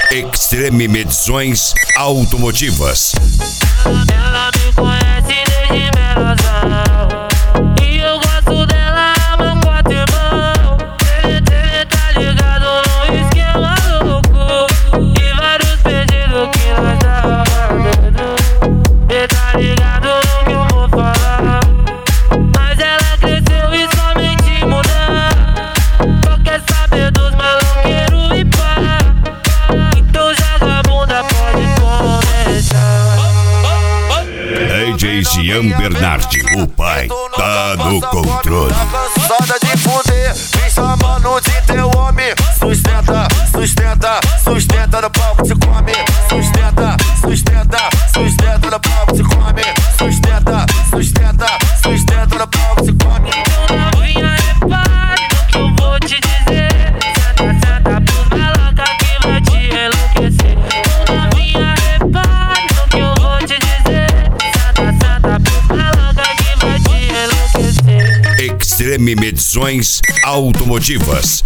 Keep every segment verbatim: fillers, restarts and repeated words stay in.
Extreme Medições Automotivas. Ela me conhece desde menozão e eu gosto dela, mão quatro irmão. Ele, ele tá ligado no esquema louco e vários pedidos que nós dá. Ele tá ligado no que eu vou falar, mas ela cresceu e somente mudar. Só quer saber dos maloqueiros e pá. Então joga a bunda, pode começar. D J Jean Bernardi, o pai tá no controle. Tá cansada de fuder, me chamando de teu homem. Sustenta, sustenta, sustenta no palco se come. Sustenta, sustenta, sustenta no palco se come. Sustenta, sustenta, sustenta no palco se come. Então novinha, repare no que eu vou te dizer. Senta, senta pros maloca que vai te enlouquecer. Então novinha, repare no que eu vou te dizer. Senta, senta pros maloca que vai te enlouquecer. Extreme Medições Automotivas.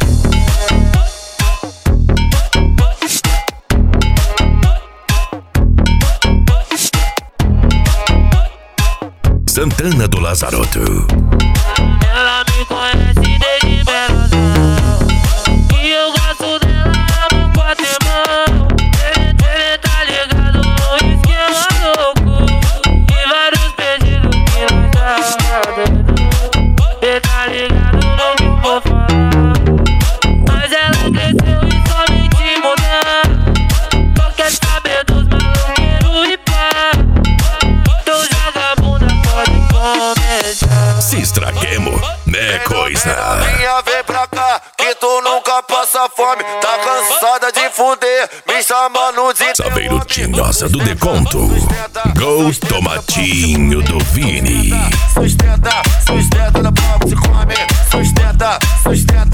Santana do Lazaroto. Ela me conhece desde menozão e eu gosto dela, mão quatro irmão. Ele, ele tá ligado no esquema louco e vários pedidos que nós dá. Ele tá ligado no que eu vou falar, mas ela cresceu e somente mudar. Só quer saber dos maloqueiros e pá. Então joga a bunda, pode começar. Se estraguemos, né coisa. Minha vem pra cá, que tu nunca passa fome. Tá cansada de fuder, me chamando de teu Saveiro homem. Tinhosa do Deconto. Gol Tomatinho do Vini. Sustenta, sustenta no palco se come. Sustenta, sustenta.